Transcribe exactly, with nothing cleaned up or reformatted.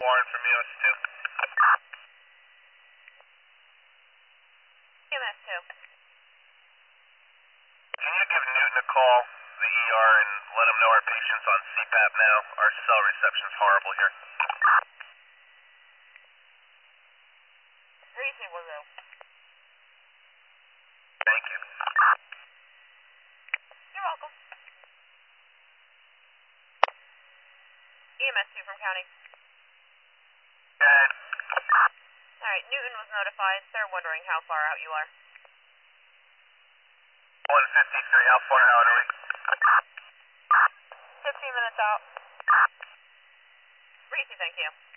Warren from E M S two. E M S two. Can you give Newton a call, the E R, and let him know our patient's on C PAP now? Our cell reception's horrible here. three two one zero. Thank you. You're welcome. E M S two from County. Good. Alright, Newton was notified. They're wondering how far out you are. one fifty-three, how far out are we? fifteen minutes out. Reese, thank you.